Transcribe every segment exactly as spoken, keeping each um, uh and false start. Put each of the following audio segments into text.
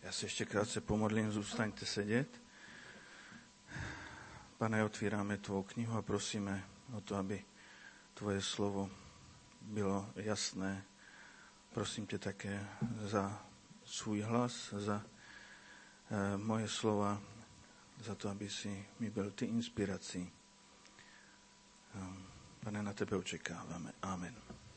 Já se ještě krátce pomodlím, zůstaňte sedět. Pane, otvíráme tvou knihu a prosíme o to, aby tvoje slovo bylo jasné. Prosím tě také za svůj hlas, za eh, moje slova, za to, aby si mi byl ty inspirací. Pane, na tebe očekáváme. Amen.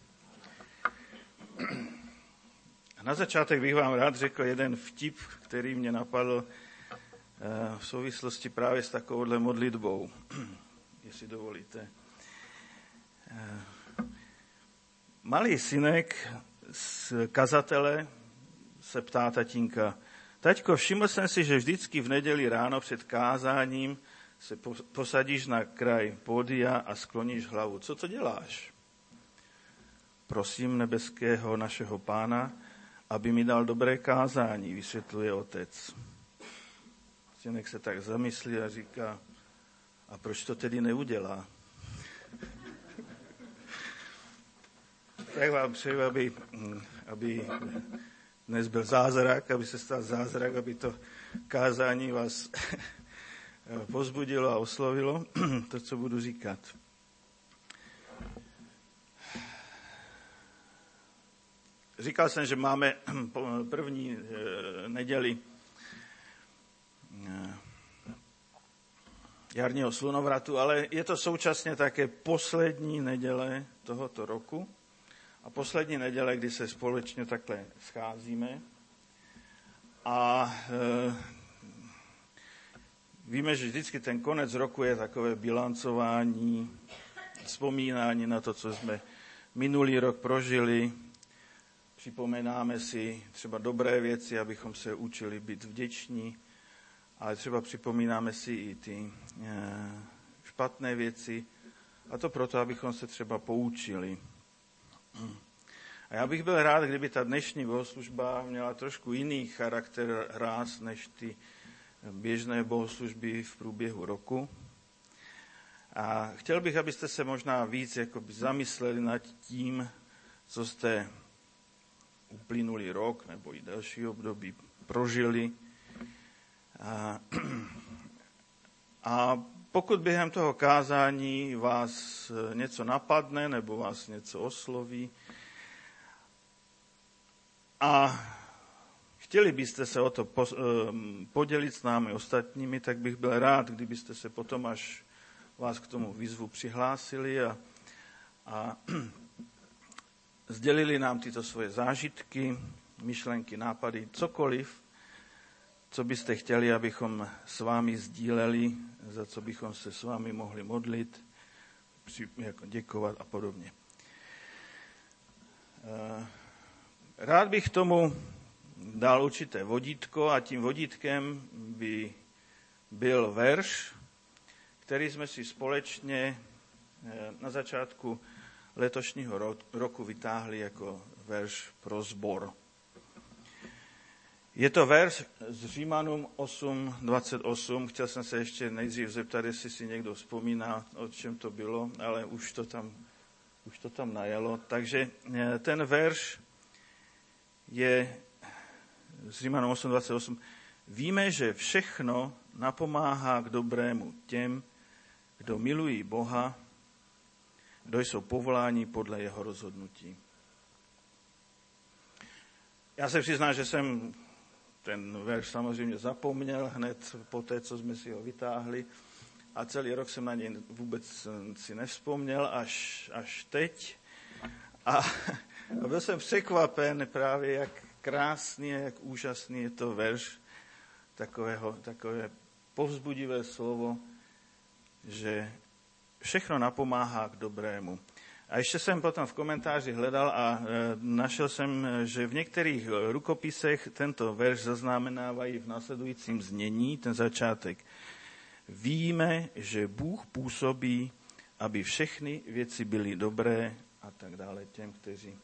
A na začátek bych vám rád řekl jeden vtip, který mě napadl v souvislosti právě s takovouhle modlitbou, jestli dovolíte. Malý synek z kazatele se ptá tatínka: Taťko, všiml jsem si, že vždycky v neděli ráno před kázáním se posadíš na kraj pódia a skloníš hlavu. Co to děláš? Prosím nebeského našeho Pána, aby mi dal dobré kázání, vysvětluje otec. Synek se tak zamyslí a říká: a proč to tedy neudělá? Tak vám přeju, aby, aby dnes byl zázrak, aby se stal zázrak, aby to kázání vás povzbudilo a oslovilo, to, co budu říkat. Říkal jsem, že máme první neděli jarního slunovratu, ale je to současně také poslední neděle tohoto roku a poslední neděle, kdy se společně takhle scházíme. A e, víme, že vždycky ten konec roku je takové bilancování, vzpomínání na to, co jsme minulý rok prožili. Připomínáme si třeba dobré věci, abychom se učili být vděční, ale třeba připomínáme si i ty špatné věci, a to proto, abychom se třeba poučili. A já bych byl rád, kdyby ta dnešní bohoslužba měla trošku jiný charakter ráz než ty běžné bohoslužby v průběhu roku. A chtěl bych, abyste se možná víc jakoby zamysleli nad tím, co jste uplynulý rok nebo i další období prožili. A, a pokud během toho kázání vás něco napadne nebo vás něco osloví a chtěli byste se o to podělit s námi ostatními, tak bych byl rád, kdybyste se potom, až vás k tomu výzvu přihlásili a, a sdělili nám tyto svoje zážitky, myšlenky, nápady, cokoliv, co byste chtěli, abychom s vámi sdíleli, za co bychom se s vámi mohli modlit, jako děkovat a podobně. Rád bych tomu dal určité vodítko a tím vodítkem by byl verš, který jsme si společně na začátku letošního roku vytáhli jako verš pro sbor. Je to verš z Římanům osm dvacet osm. Chtěl jsem se ještě nejdřív zeptat, jestli si někdo vzpomíná, o čem to bylo, ale už to tam, už to tam najelo. Takže ten verš je z Římanům osm dvacet osm. Víme, že všechno napomáhá k dobrému těm, kdo milují Boha, kdo jsou povoláni podle jeho rozhodnutí. Já se přiznám, že jsem ten verš samozřejmě zapomněl hned po té, co jsme si ho vytáhli, a celý rok jsem na něj vůbec si nevzpomněl, až, až teď. A, a byl jsem překvapen právě, jak krásný a jak úžasný je to verš, takového, takové povzbudivé slovo, že všechno napomáhá k dobrému. A ještě jsem potom v komentáři hledal a e, našel jsem, že v některých rukopisech tento verš zaznamenávají v následujícím znění, ten začátek. Víme, že Bůh působí, aby všechny věci byly dobré a tak dále těm, kteří...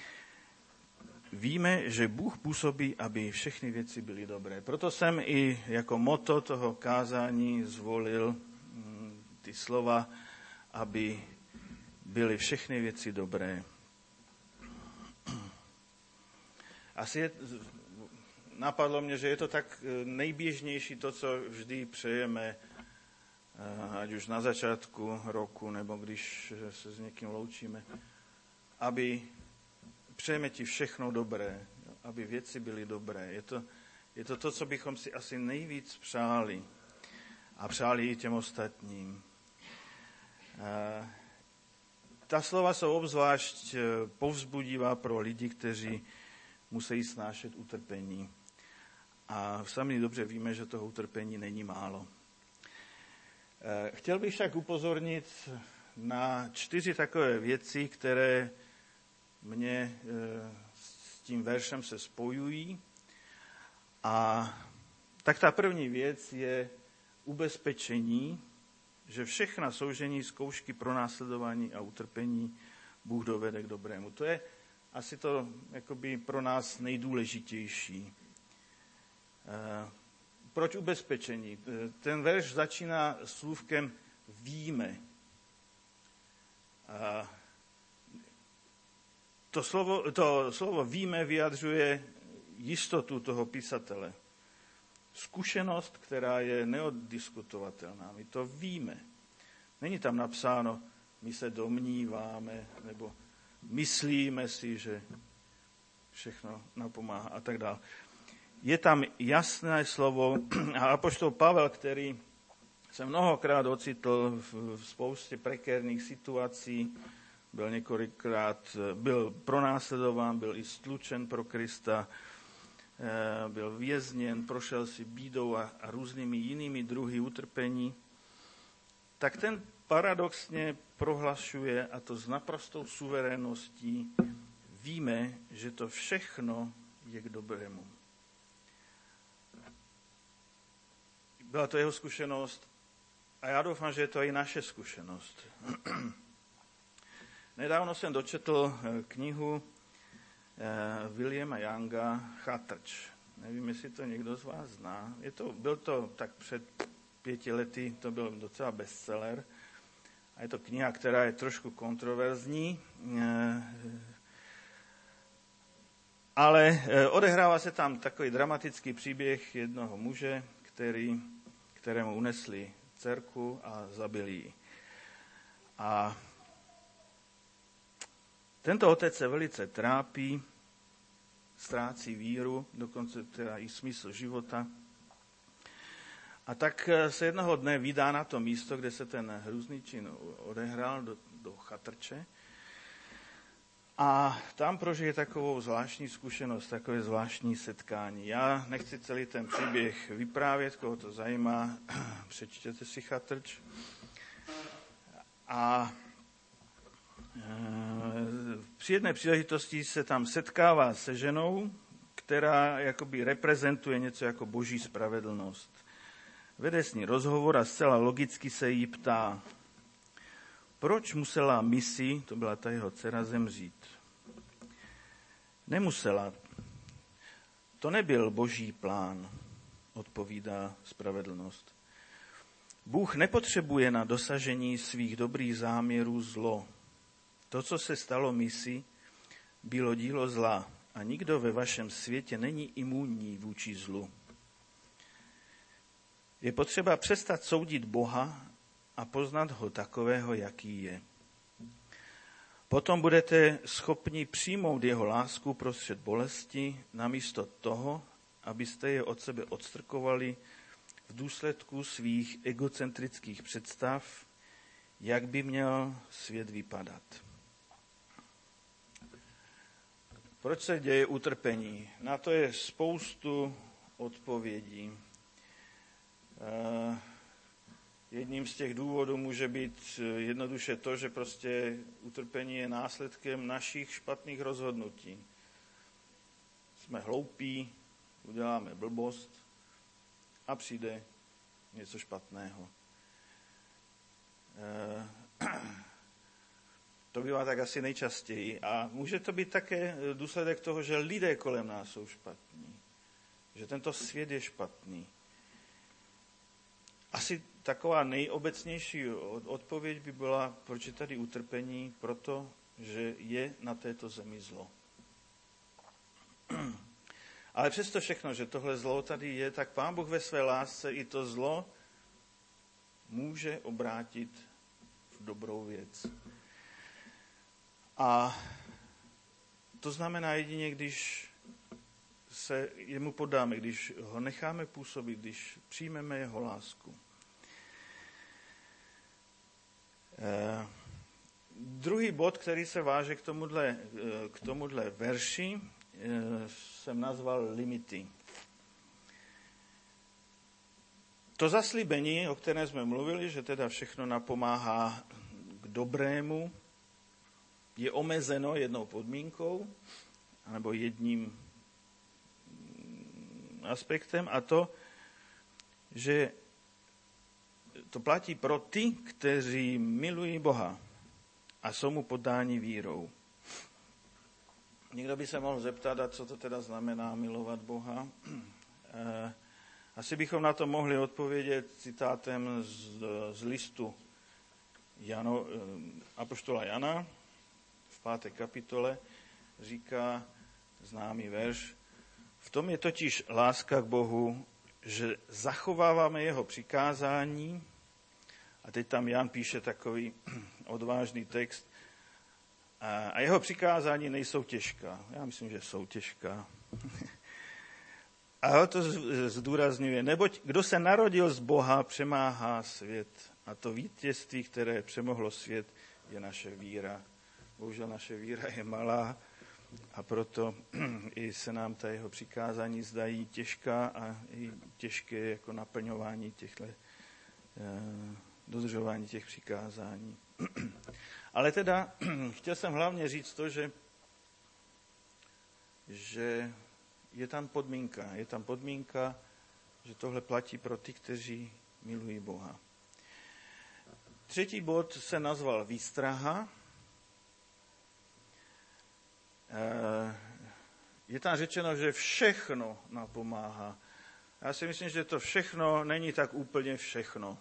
Víme, že Bůh působí, aby všechny věci byly dobré. Proto jsem i jako motto toho kázání zvolil mm, ty slova, aby byly všechny věci dobré. Asi je napadlo mě, že je to tak nejběžnější to, co vždy přejeme, ať už na začátku roku, nebo když se s někým loučíme, aby přejeme ti všechno dobré, aby věci byly dobré. Je to, je to to, co bychom si asi nejvíc přáli a přáli i těm ostatním. Ta slova jsou obzvlášť povzbudivá pro lidi, kteří musí snášet utrpení. A sami dobře víme, že toho utrpení není málo. Chtěl bych však upozornit na čtyři takové věci, které mě s tím veršem se spojují. A tak ta první věc je ubezpečení, že všechna soužení, zkoušky, pronásledování a utrpení Bůh dovede k dobrému. To je asi to jakoby pro nás nejdůležitější. Proč ubezpečení? Ten verš začíná slůvkem víme. To slovo, to slovo víme vyjadřuje jistotu toho písatele. Zkušenost, která je neoddiskutovatelná. My to víme. Není tam napsáno, my se domníváme, nebo myslíme si, že všechno napomáhá a tak dále. Je tam jasné slovo a apoštol Pavel, který se mnohokrát ocitl v spoustě prekérních situací, byl několikrát, byl pronásledován, byl i stlučen pro Krista, byl vězněn, prošel si bídou a, a různými jinými druhy utrpení, tak ten paradoxně prohlašuje, a to s naprostou suverénností, víme, že to všechno je k dobrému. Byla to jeho zkušenost a já doufám, že je to i naše zkušenost. Nedávno jsem dočetl knihu Williama Younga Chatrč. Nevím, jestli to někdo z vás zná. Je to, byl to tak před pěti lety, to byl docela bestseller. A je to kniha, která je trošku kontroverzní, ale odehrává se tam takový dramatický příběh jednoho muže, který, kterému unesli dcerku a zabili ji. A tento otec se velice trápí, ztrácí víru, dokonce teda i smysl života. A tak se jednoho dne vydá na to místo, kde se ten hrůzný čin odehrál, do, do Chatrče. A tam prožije takovou zvláštní zkušenost, takové zvláštní setkání. Já nechci celý ten příběh vyprávět, koho to zajímá, přečtěte si Chatrč. A při jedné příležitosti se tam setkává se ženou, která jakoby reprezentuje něco jako boží spravedlnost. Vede s ní rozhovor a zcela logicky se jí ptá, proč musela Missy, to byla ta jeho dcera, zemřít. Nemusela. To nebyl boží plán, odpovídá spravedlnost. Bůh nepotřebuje na dosažení svých dobrých záměrů zlo. To, co se stalo Missy, bylo dílo zla a nikdo ve vašem světě není imunní vůči zlu. Je potřeba přestat soudit Boha a poznat ho takového, jaký je. Potom budete schopni přijmout jeho lásku prostřed bolesti, namísto toho, abyste je od sebe odstrkovali v důsledku svých egocentrických představ, jak by měl svět vypadat. Proč se děje utrpení? Na to je spoustu odpovědí. Jedním z těch důvodů může být jednoduše to, že prostě utrpení je následkem našich špatných rozhodnutí. Jsme hloupí, uděláme blbost a přijde něco špatného. To bývá tak asi nejčastěji. A může to být také důsledek toho, že lidé kolem nás jsou špatní. Že tento svět je špatný. Asi taková nejobecnější odpověď by byla, proč je tady utrpení, proto, že je na této zemi zlo. Ale přesto všechno, že tohle zlo tady je, tak Pán Bůh ve své lásce i to zlo může obrátit v dobrou věc. A to znamená jedině, když se jemu podáme, když ho necháme působit, když přijmeme jeho lásku. Eh, druhý bod, který se váže k tomuhle, k tomuhle verši, eh, jsem nazval limity. To zaslíbení, o kterém jsme mluvili, že teda všechno napomáhá k dobrému, je omezeno jednou podmínkou, nebo jedním aspektem, a to, že to platí pro ty, kteří milují Boha a jsou mu poddáni vírou. Někdo by se mohl zeptat, a co to teda znamená milovat Boha. Asi bychom na to mohli odpovědět citátem z, z listu Jano, apoštola Jana v páté kapitole. Říká známý verš: v tom je totiž láska k Bohu, že zachováváme jeho přikázání. A teď tam Jan píše takový odvážný text. A jeho přikázání nejsou těžká. Já myslím, že jsou těžká. A to zdůrazňuje, neboť kdo se narodil z Boha, přemáhá svět. A to vítězství, které přemohlo svět, je naše víra. Bohužel naše víra je malá a proto i se nám ta jeho přikázání zdají těžká a i těžké jako naplňování těchto, dodržování těch přikázání. Ale teda chtěl jsem hlavně říct to, že, že je tam podmínka. Je tam podmínka, že tohle platí pro ty, kteří milují Boha. Třetí bod se nazval výstraha. Je tam řečeno, že všechno napomáhá. Já si myslím, že to všechno není tak úplně všechno.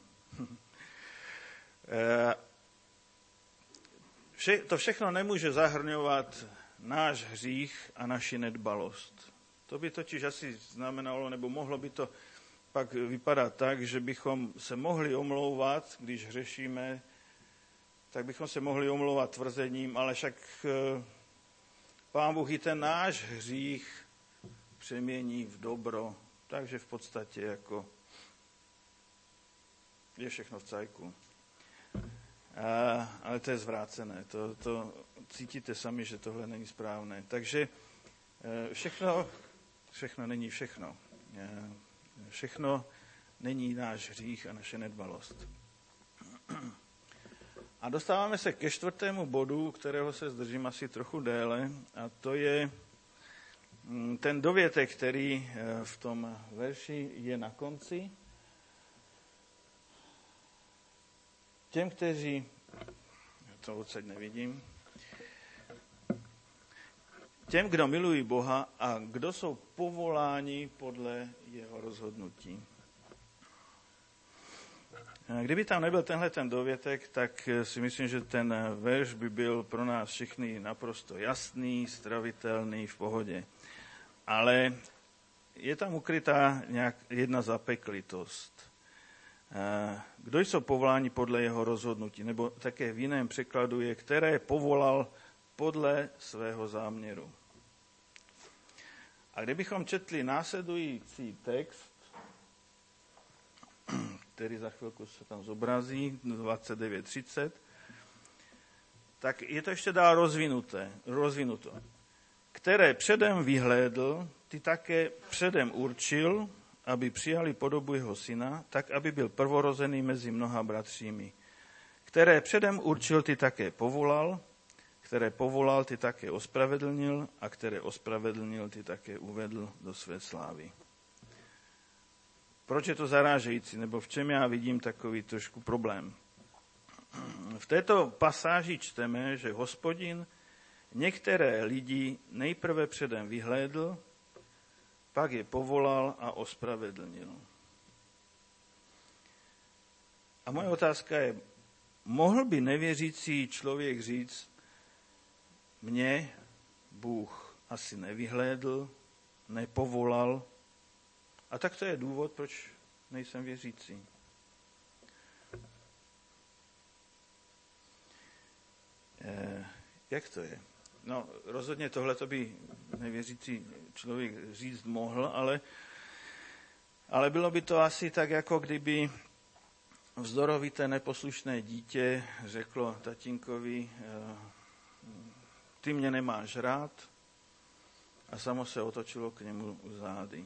Vše, to všechno nemůže zahrňovat náš hřích a naši nedbalost. To by totiž asi znamenalo, nebo mohlo by to pak vypadat tak, že bychom se mohli omlouvat, když hřešíme, tak bychom se mohli omlouvat tvrzením, ale však Pán Bůh i ten náš hřích přemění v dobro, takže v podstatě jako je všechno v cajku. A, ale to je zvrácené, to, to cítíte sami, že tohle není správné. Takže všechno, všechno není všechno. Všechno není náš hřích a naše nedbalost. A dostáváme se ke čtvrtému bodu, kterého se zdržím asi trochu déle, a to je ten dovětek, který v tom verši je na konci. Těm, kteří, to odsaď nevidím, těm, kdo milují Boha a kdo jsou povoláni podle jeho rozhodnutí. Kdyby tam nebyl tenhle ten dovětek, tak si myslím, že ten verš by byl pro nás všechny naprosto jasný, stravitelný, v pohodě. Ale je tam ukrytá nějak jedna zapeklitost. Kdo jsou povoláni podle jeho rozhodnutí, nebo také v jiném překladu je, které povolal podle svého záměru. A kdybychom četli následující text, který za chvilku se tam zobrazí, dvacet devět třicet, tak je to ještě dál rozvinuté, rozvinuto. Které předem vyhlédl, ty také předem určil, aby přijali podobu jeho syna, tak aby byl prvorozený mezi mnoha bratřími. Které předem určil, ty také povolal, které povolal, ty také ospravedlnil a které ospravedlnil, ty také uvedl do své slávy. Proč je to zarážející, nebo v čem já vidím takový trošku problém? V této pasáži čteme, že Hospodin některé lidi nejprve předem vyhlédl, pak je povolal a ospravedlnil. A moje otázka je, mohl by nevěřící člověk říct, mě Bůh asi nevyhlédl, nepovolal. A tak to je důvod, proč nejsem věřící. Eh, jak to je? No, rozhodně tohle to by nevěřící člověk říct mohl, ale, ale bylo by to asi tak, jako kdyby vzdorovité neposlušné dítě řeklo tatínkovi, ty mě nemáš rád, a samo se otočilo k němu zády.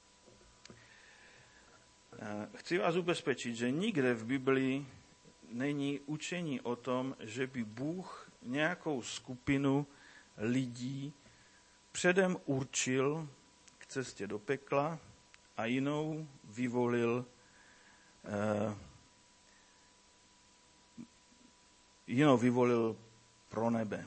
Chci vás ubezpečit, že nikde v Biblii není učení o tom, že by Bůh nějakou skupinu lidí předem určil k cestě do pekla a jinou vyvolil eh, jinou vyvolil pro nebe.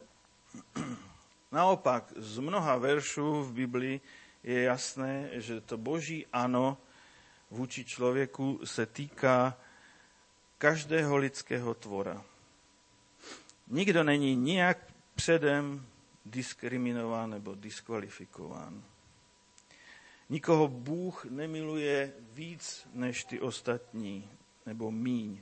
Naopak, z mnoha veršů v Biblii je jasné, že to Boží ano vůči člověku se týká každého lidského tvora. Nikdo není nijak předem diskriminován nebo diskvalifikován. Nikoho Bůh nemiluje víc než ty ostatní, nebo míň.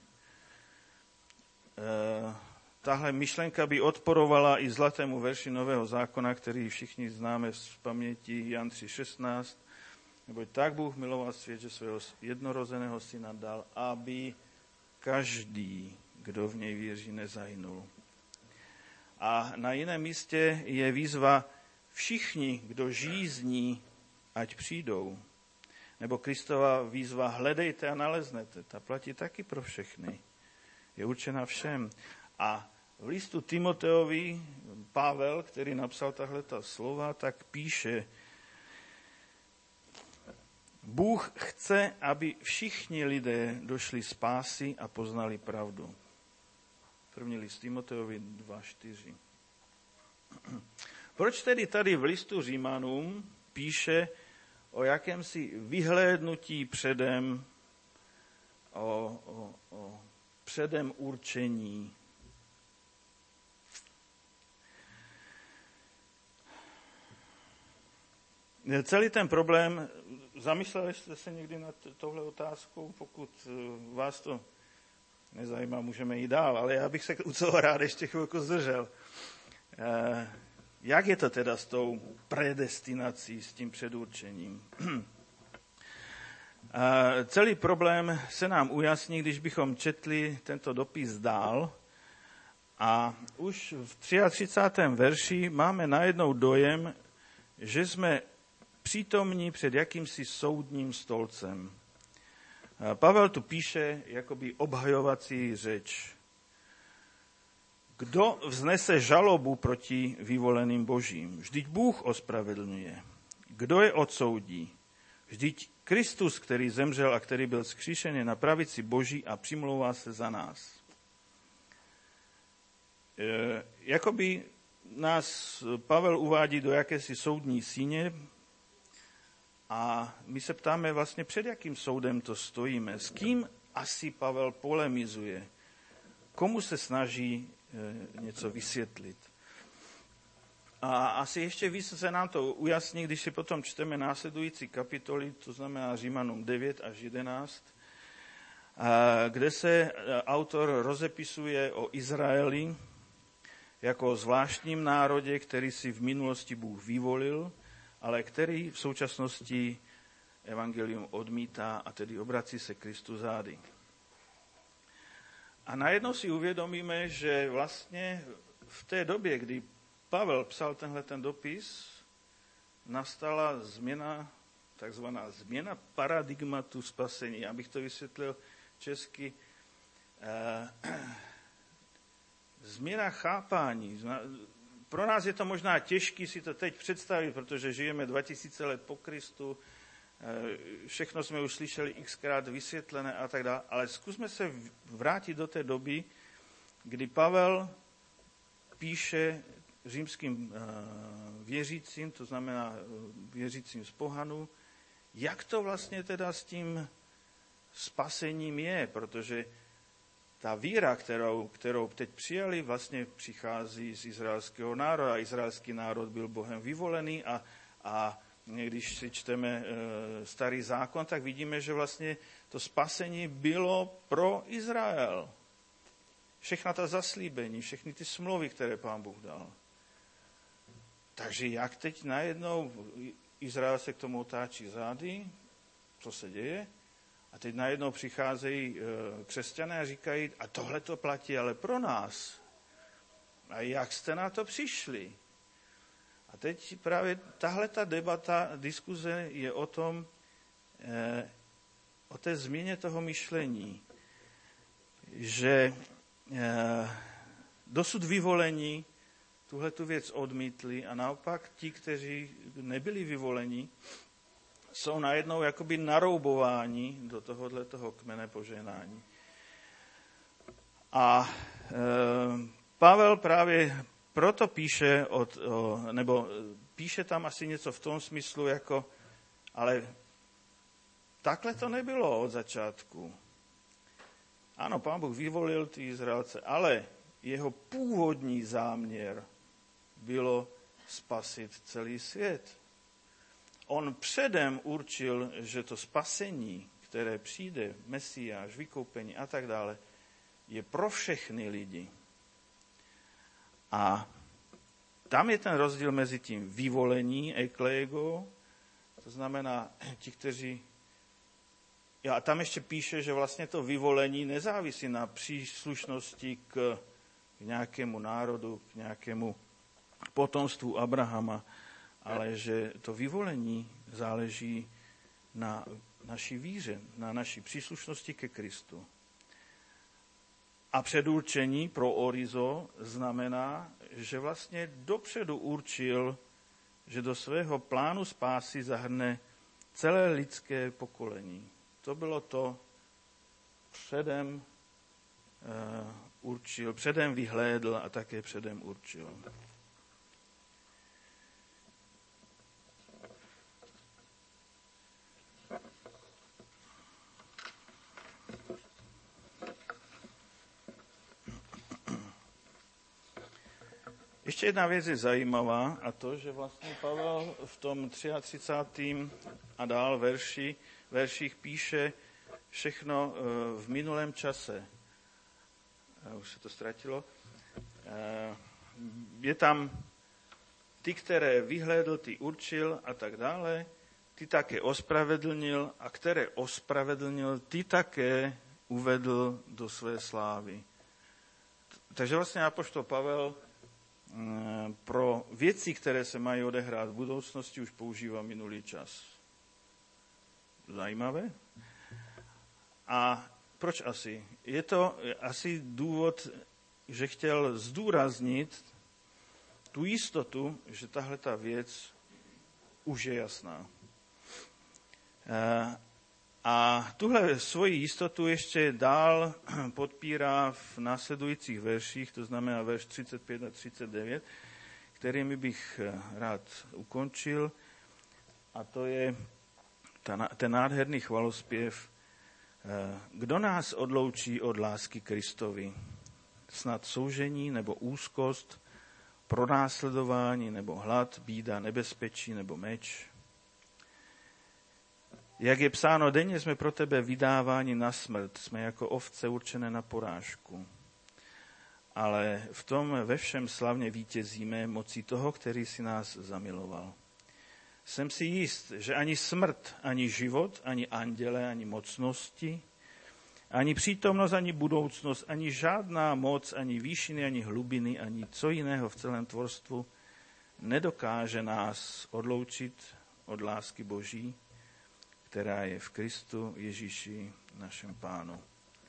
E, tahle myšlenka by odporovala i zlatému verši Nového zákona, který všichni známe z paměti, Jan tři šestnáct. Neboť tak Bůh miloval svět, že svého jednorozeného syna dal, aby každý, kdo v něj věří, nezahynul. A na jiném místě je výzva všichni, kdo žízní, ať přijdou. Nebo Kristova výzva hledejte a naleznete. Ta platí taky pro všechny. Je určena všem. A v listu Timoteovi Pavel, který napsal tahleta slova, tak píše: Bůh chce, aby všichni lidé došli spásy a poznali pravdu. První list Timoteovi dva čtyři. Proč tedy tady v listu Římanům píše o jakémsi vyhlédnutí předem, o, o, o předem určení? Celý ten problém, zamysleli jste se někdy nad touhle otázkou? Pokud vás to nezajímá, můžeme jít dál, ale já bych se u toho rád ještě chvilku zdržel. Jak je to teda s tou predestinací, s tím předurčením? Celý problém se nám ujasní, když bychom četli tento dopis dál. A už v třiatřicátém verši máme najednou dojem, že jsme přítomní před jakýmsi soudním stolcem. Pavel tu píše jakoby obhajovací řeč. Kdo vznese žalobu proti vyvoleným Božím? Vždyť Bůh ospravedlňuje. Kdo je odsoudí? Vždyť Kristus, který zemřel a který byl vzkříšen, je na pravici Boží a přimlouvá se za nás. E, jakoby nás Pavel uvádí do jakési soudní síně a my se ptáme vlastně, před jakým soudem to stojíme. S kým asi Pavel polemizuje? Komu se snaží e, něco vysvětlit? A asi ještě víc se nám to ujasní, když si potom čteme následující kapitoly, to znamená Římanům devět až jedenáct, kde se autor rozepisuje o Izraeli jako o zvláštním národě, který si v minulosti Bůh vyvolil, ale který v současnosti evangelium odmítá a tedy obrací se Kristu zády. A najednou si uvědomíme, že vlastně v té době, kdy Pavel psal tenhle ten dopis, nastala změna, takzvaná změna paradigmatu spasení. Abych to vysvětlil česky, eh, změna chápání. Pro nás je to možná těžké si to teď představit, protože žijeme dva tisíce let po Kristu, eh, všechno jsme už slyšeli xkrát vysvětlené a tak dále, ale zkusme se vrátit do té doby, kdy Pavel píše římským věřícím, to znamená věřícím z pohanu, jak to vlastně teda s tím spasením je, protože ta víra, kterou, kterou teď přijali, vlastně přichází z izraelského národa. Izraelský národ byl Bohem vyvolený a, a když si čteme Starý zákon, tak vidíme, že vlastně to spasení bylo pro Izrael. Všechna ta zaslíbení, všechny ty smlouvy, které Pán Bůh dal. Takže jak teď najednou Izrael se k tomu otáčí zády, co se děje? A teď najednou přicházejí křesťané a říkají, a tohle to platí ale pro nás. A jak jste na to přišli? A teď právě tahle ta debata, diskuze je o tom, eh, o té změně toho myšlení, že eh, dosud vyvolení tuhletu věc odmítli a naopak ti, kteří nebyli vyvoleni, jsou najednou jakoby naroubováni do tohohle toho kmene požehnání. A e, Pavel právě proto píše, od, o, nebo píše tam asi něco v tom smyslu, jako, ale takhle to nebylo od začátku. Ano, Pán Bůh vyvolil ty Izraelce, ale jeho původní záměr bylo spasit celý svět. On předem určil, že to spasení, které přijde, Mesiáš, vykoupení a tak dále, je pro všechny lidi. A tam je ten rozdíl mezi tím vyvolení, eklego, to znamená ti, kteří... A tam ještě píše, že vlastně to vyvolení nezávisí na příslušnosti k nějakému národu, k nějakému potomstvu Abrahama, ale že to vyvolení záleží na naší víře, na naší příslušnosti ke Kristu. A předurčení pro orizo znamená, že vlastně dopředu určil, že do svého plánu spásy zahrne celé lidské pokolení. To bylo to, předem uh, určil, předem vyhlédl a také předem určil. Ještě jedna věc je zajímavá a to, že vlastně Pavel v tom třicátém třetím a dál verši, verších píše všechno v minulém čase. Už se to ztratilo. Je tam ty, které vyhlédl, ty určil a tak dále, ty také ospravedlnil a které ospravedlnil, ty také uvedl do své slávy. Takže vlastně apoštol Pavel pro věci, které se mají odehrát v budoucnosti, už používá minulý čas. Zajímavé? A proč asi? Je to asi důvod, že chtěl zdůraznit tu jistotu, že tahle ta věc už je jasná. A tuhle svoji jistotu ještě dál podpírá v následujících verších, to znamená verš třicet pět a třicet devět, kterými bych rád ukončil. A to je ten nádherný chvalospěv. Kdo nás odloučí od lásky Kristovi? Snad soužení nebo úzkost, pronásledování nebo hlad, bída, nebezpečí nebo meč? Jak je psáno, denně jsme pro tebe vydáváni na smrt, jsme jako ovce určené na porážku. Ale v tom ve všem slavně vítězíme mocí toho, který si nás zamiloval. Jsem si jist, že ani smrt, ani život, ani anděle, ani mocnosti, ani přítomnost, ani budoucnost, ani žádná moc, ani výšiny, ani hlubiny, ani co jiného v celém tvorstvu nedokáže nás odloučit od lásky Boží, která je v Kristu Ježíši, našem Pánu.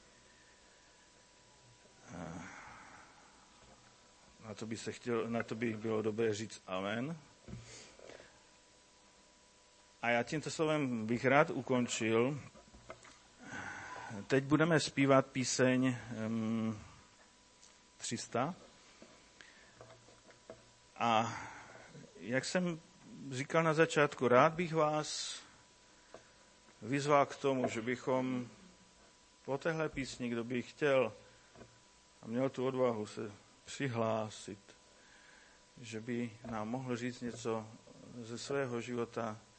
Na to by se chtěl, na to by bylo dobré říct amen. A já tímto slovem bych rád ukončil. Teď budeme zpívat píseň um, tři sta. A jak jsem říkal na začátku, rád bych vás vyzval k tomu, že bychom po téhle písni, kdo by chtěl a měl tu odvahu se přihlásit, že by nám mohl říct něco ze svého života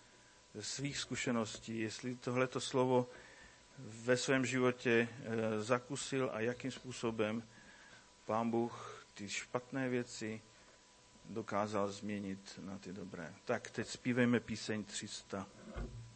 ze svých zkušeností, jestli tohleto slovo ve svém životě zakusil a jakým způsobem Pán Bůh ty špatné věci dokázal změnit na ty dobré. Tak teď zpívejme píseň tři sta.